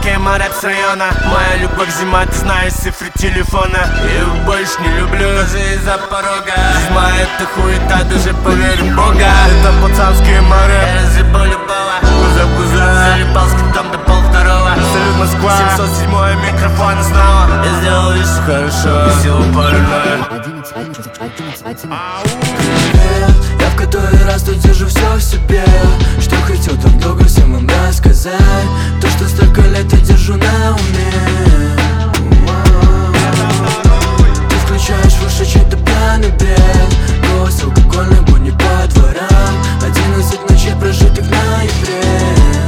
рэп с района. Моя любовь зима, ты знаешь цифры телефона. Я его больше не люблю, даже из-за порога. Жизнь моя это хуета, даже поверь в Бога. Это пацанское море, я разъебу любого. Кузов, залипал с китом до полвторого. Салют, Москва, 707 микрофон снова. Я сделал лишь хорошо, и силу паранойя. Я в который раз тут держу все в себе. Что хотел так долго всем вам рассказать. То, что столько лет я держу на уме. Ты включаешь в уши чей-то пьяный бред. Голос алкогольный, будни по дворам. 11 ночей прожитых в ноябре.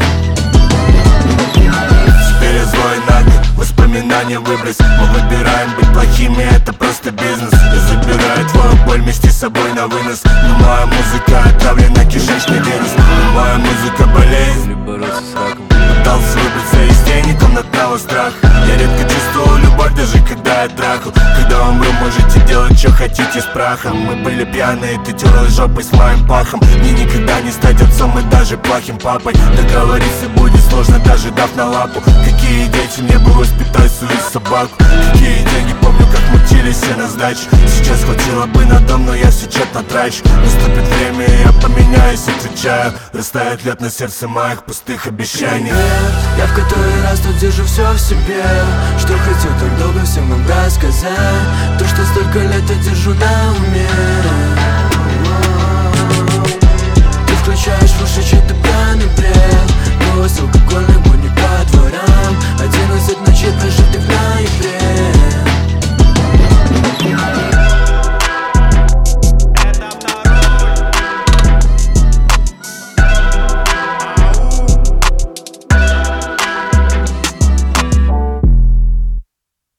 Теперь я злой надо, воспоминания выбрось. Мы выбираем быть плохими, это просто бизнес. Я забираю твою боль вместе с собой на вынос. Но моя музыка отравлена кишечный вирус. Но моя музыка болезнь. Бороться с раком. Пытался выбраться из тени комнатного страха. Я редко чувствовал любовь, даже когда я трахал. Когда умру, можете делать, что хотите с прахом. Мы были пьяные, ты терлась жопой с моим пахом. Мне никогда не стать отцом и даже плохим папой. Договориться будет сложно, даже дав на лапу. Какие дети, мне бы воспитать свою собаку. Какие деньги, помню, как мутились все на сдачу. Сейчас хватило бы на дом, но я все тщетно трачу. Наступит время, и я поменяюсь, отвечаю. Растает лед на сердце моих пустых обещаний. Я в который раз тут держу все в себе. Что хотел так долго всем вам рассказать. То, что столько лет я держу на уме.